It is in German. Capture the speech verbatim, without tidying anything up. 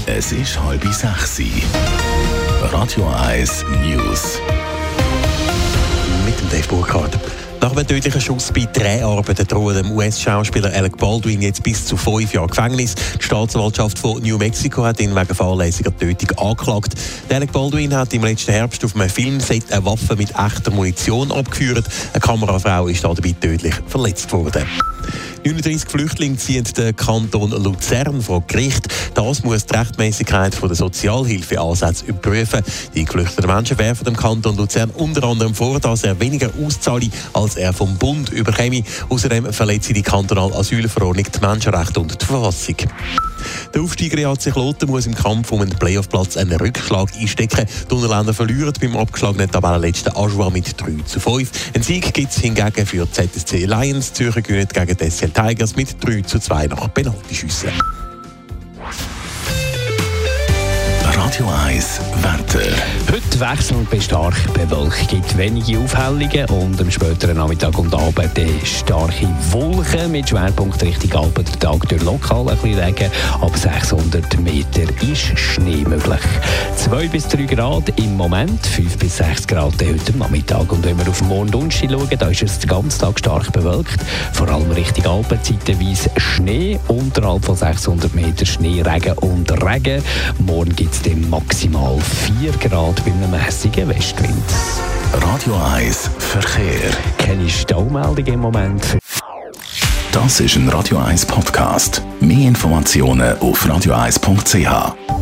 Es ist halb sechs. Radio eins News. Mit dem Dave Burkhardt. Nach einem tödlichen Schuss bei Dreharbeiten drohen dem U S-Schauspieler Alec Baldwin jetzt bis zu fünf Jahre Gefängnis. Die Staatsanwaltschaft von New Mexico hat ihn wegen fahrlässiger Tötung angeklagt. Der Alec Baldwin hat im letzten Herbst auf einem Filmset eine Waffe mit echter Munition abgeführt. Eine Kamerafrau ist dabei tödlich verletzt worden. neununddreißig Flüchtlinge ziehen den Kanton Luzern vor Gericht. Das muss die Rechtmäßigkeit der Sozialhilfeansätze überprüfen. Die geflüchteten Menschen werfen dem Kanton Luzern unter anderem vor, dass er weniger auszahle, als er vom Bund überkäme. Außerdem verletze die kantonale Asylverordnung die Menschenrechte und die Verfassung. Der Aufsteiger E A C Kloten muss im Kampf um einen Playoff-Platz einen Rückschlag einstecken. Die Unterländer verlieren beim abgeschlagenen Tabellenletzten Ajoie mit drei zu fünf. Ein Sieg gibt es hingegen für Z S C Lions. Zürcher gewinnen gegen die S C L Tigers mit drei zu zwei nach Penaltyschüssen. Radio eins Wetter. Heute wechselnd bis stark bewölkt, gibt wenige Aufhellungen und am späteren Nachmittag und Abend starke Wolken mit Schwerpunkt Richtung Alpen. Der Tag durch lokal ein bisschen Regen, ab sechshundert Meter ist Schnee möglich. zwei bis drei Grad im Moment, fünf bis sechs Grad heute am Nachmittag. Und wenn wir auf morgen Donnerstag schauen, da ist es den ganzen Tag stark bewölkt, vor allem Richtung Alpen zeitweise Schnee, unterhalb von sechshundert Meter Schnee, Regen und Regen. Morgen gibt es dann maximal vier Grad bei einem mässigen Westwind. Radio eins Verkehr. Keine Staumeldung im Moment. Das ist ein Radio eins Podcast. Mehr Informationen auf radio eins punkt c h.